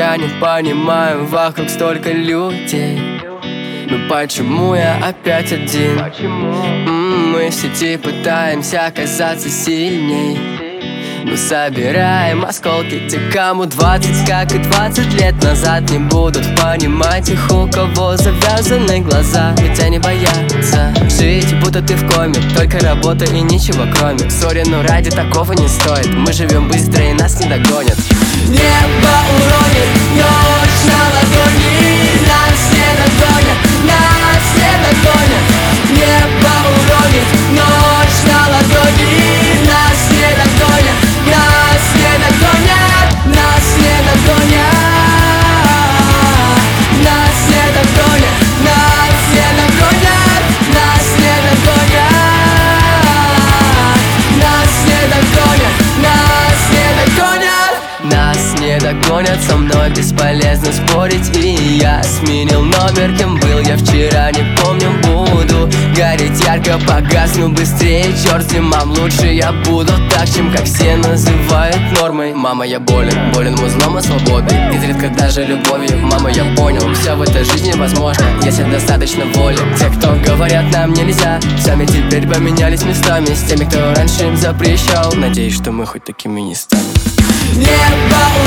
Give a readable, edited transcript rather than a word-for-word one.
я не понимаю, вокруг столько людей. Но почему я опять один? Мы в сети пытаемся оказаться сильней. Мы собираем осколки, те, кому 20, как и 20 лет назад. Не будут понимать их, у кого завязаны глаза. Ведь они боятся жить, будто ты в коме. Только работа и ничего кроме. Сори, но ради такого не стоит. Мы живем быстро и нас не догонят. Небо уронит, ночь на ладони. Нас не догонят, нас не догонят. Небо уронит, ночь на ладони. Нас не догонят, нас не догонят, нас не догонят. Нас не догонят, нас не догонят, нас не догонят. Нас не догонят, нас не догонят. Нас не догонят, со мной бесполезно спорить. И я сменил номер, кем был я вчера, не помню. Буду гореть ярко, погасну быстрее. Черт с ним, мам, лучше я буду так, чем как все называют нормой. Мама, я болен, болен узлом и свободой. Изредка даже любовью. Мама, я понял, все в этой жизни возможно, если достаточно воли. Те, кто говорят, нам нельзя, сами теперь поменялись местами с теми, кто раньше им запрещал. Надеюсь, что мы хоть такими не станем. Небо